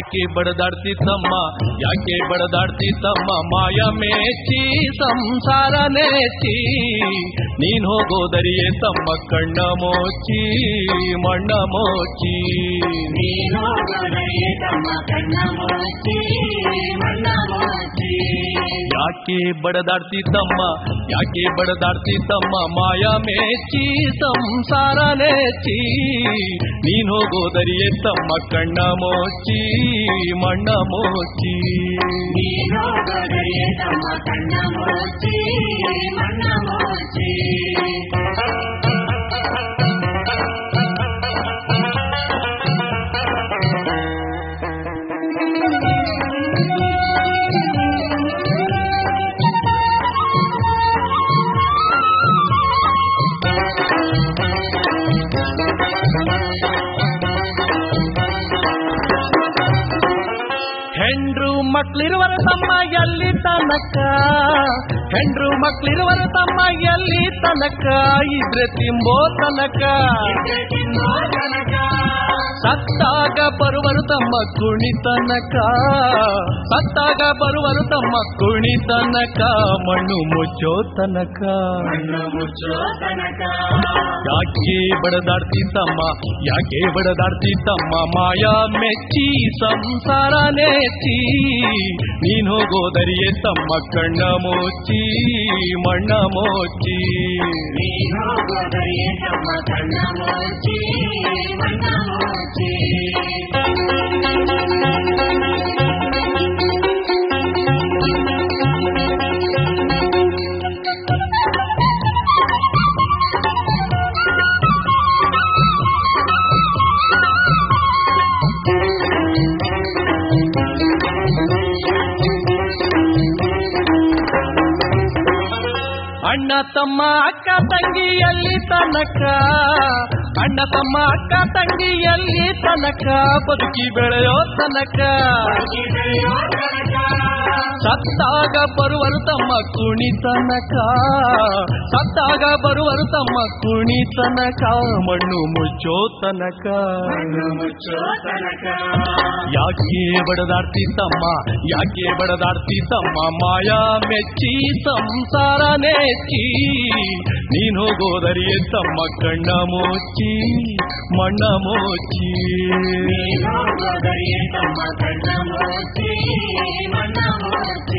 ಯಾಕೆ ಬಡದಾಡ್ತಿದ್ದಮ್ಮ ಯಾಕೆ ಬಡದಾಡ್ತಿದ್ದಮ್ಮ ಮಾಯ ಮೇಚಿ ಸಂಸಾರ ನೇಚಿ ನೀನ್ ಹೋಗೋದರಿಯೇ ತಮ್ಮ ಕಣ್ಣ ಮೋಚಿ ಮಣ್ಣ ಮೋಚಿ ನೀನು ಹೋಗೋದರಿಯೇ ತಮ್ಮ ಕಣ್ಣ ಮೋಚಿ ಮಣ್ಣ ಮೋಚಿ ಯಾಕೆ ಬಡದಾಡ್ತಿದ್ದಮ್ಮ ಯಾಕೆ ಬಡದಾಡ್ತಿದ್ದಮ್ಮ ಮಾಯ ಮೇಚಿ ಸಂಸಾರ ನೇಚಿ ನೀನ್ ಹೋಗೋದರಿಯೇ ತಮ್ಮ ಕಣ್ಣ ಮೋಚಿ ಮಣ್ಣ ಮೋಚಿ ನೀನು ಹೋಗೋದರಿಯೇ ತಮ್ಮ ಕಣ್ಣ ಮೋಚಿ ಮಣ್ಣ ಮೋಚಿ ಹೆಂಡ್ರು ಮಕ್ಳಿರುವರ ತಮ್ಮ ಎಲ್ಲಿ ತನಕ ಹೆಂಡ್ರು ಮಕ್ಳಿರುವರ ತಮ್ಮ ಎಲ್ಲಿ ತನಕ ಇದ್ರೆ ತಿಂಬೋ ತನಕ ಸತ್ತಾಗ ಬರುವರು ತಮ್ಮ ಕುಣಿತನಕ ಸತ್ತಾಗ ಬರುವರು ತಮ್ಮ ಕುಣಿತನಕ ಮಣ್ಣು ಮುಚ್ಚೋ ತನಕ ಯಾಕೆ ಬಡದಾಡ್ತಿದ್ದಮ್ಮ ಯಾಕೆ ಬಡದಾಡ್ತಿದ್ದಮ್ಮ ಮಾಯಾ ಮೆಚ್ಚಿ ಸಂಸಾರ ನೇಚಿ ನೀನ್ ಹೋಗೋದರಿಯೇ ತಮ್ಮ ಕಣ್ಣ ಮೋಚಿ ಮಣ್ಣ ಮೋಚಿ ನೀನು ಹೋಗೋದರಿಯೇ ತಮ್ಮ ಕಣ್ಣ ಮೋಚಿ ಮಣ್ಣ ಮೋಚಿ ಅಣ್ಣ ತಮ್ಮ ಅಕ್ಕ ತಂಗಿಯಲ್ಲಿ ತನಕ ಅಣ್ಣ ತಮ್ಮ ಅಕ್ಕ ತಂಗಿಯಲ್ಲಿ ತನಕ ಬದುಕಿ ಬೆಳೆಯೋ ತನಕ ಸತ್ತಾಗ ಬರುವರು ತಮ್ಮ ಕುಣಿತನಕ ಸತ್ತಾಗ ಬರುವರು ತಮ್ಮ ಕುಣಿತನಕ ಮಣ್ಣು ಮುಚ್ಚೋ ತನಕ ಯಾಕೆ ಬಡದಾಡ್ತಿದ್ದಮ್ಮ ಯಾಕೆ ಬಡದಾಡ್ತಿದ್ದಮ್ಮ ಮಾಯಾ ಮೆಚ್ಚಿ ಸಂಸಾರ ನೇಚಿ ನೀನ್ ಹೋಗೋದರಿಯೇ ತಮ್ಮ ಕಣ್ಣ ಮೋಚಿ ಮಣ್ಣ ಮೋಚಿ ನೀನು ಹೋಗೋದರಿಯೇ ತಮ್ಮ ಕಣ್ಣ ಮೋಚಿ ಮಣ್ಣ ಮೋಚಿ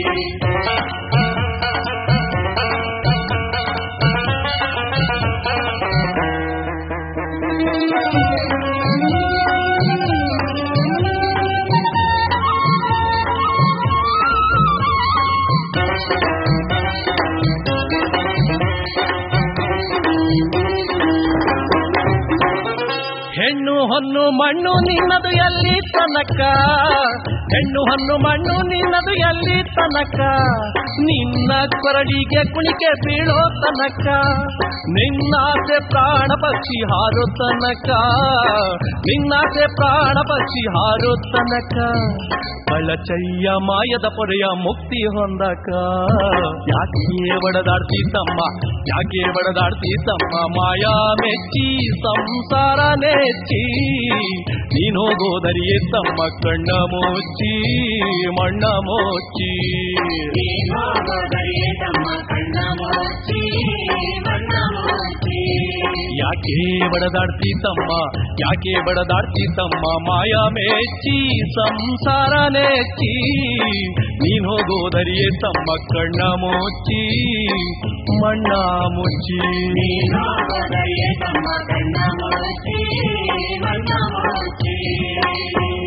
ಹೆಣ್ಣು ಹೊನ್ನು ಮಣ್ಣು ನಿನ್ನದು ಎಲ್ಲಿ ತನಕ ಹೆಣ್ಣು ಹೊನ್ನು ಮಣ್ಣು ನಿನ್ನದು ಎಲ್ಲಿ ತನಕ ನಿನ್ನ ಕೊರಳಿಗೆ ಕುಣಿಕೆ ಬೀಳೋ ತನಕ ನಿನ್ನಾಸೆ ಪ್ರಾಣ ಪಕ್ಷಿ ಹಾರೋ ತನಕ ನಿನ್ನಾಸೆ ಪ್ರಾಣ ಪಕ್ಷಿ ಹಾರೋ ತನಕ ಕಳಚಯ್ಯ ಮಾಯದ ಪೊರೆಯ ಮುಕ್ತಿ ಹೊಂದಕ ಯಾಕೆ ಬಡದಾಡ್ತಿದ್ದಮ್ಮ ಯಾಕೆ ಬಡದಾಡ್ತಿದ್ದಮ್ಮ ಮಾಯಾ ಮೆಚ್ಚಿ ಸಂಸಾರ ನೇಚಿ ನೀನ್ ಹೋಗೋದರಿಯೇ ತಮ್ಮ ಕಣ್ಣ ಮೋಚಿ ಮಣ್ಣ ಮೋಚಿ ನೀನು ಹೋಗೋದರಿಯೇ ತಮ್ಮ ಕಣ್ಣ ಮೋಚಿ ಮಣ್ಣ ಮೋಚಿ ಯಾಕೆ ಬಡದಾಡ್ತಿದ್ದಮ್ಮ ಯಾಕೆ ಬಡದಾಡ್ತಿದ್ದಮ್ಮ ಮಾಯಾ ಮೆಚ್ಚಿ ಸಂಸಾರ ನೇಚಿ ನೀನ್ ಹೋಗೋದರಿಯೇ ತಮ್ಮ ಕಣ್ಣ ಮೋಚಿ ಮಣ್ಣ ಮುಚ್ಚಿ ನೀನು ಹೋಗೋದರಿಯೇ ತಮ್ಮ ಕಣ್ಣ ಮೋಚಿ ಮಣ್ಣ ಮೋಚಿ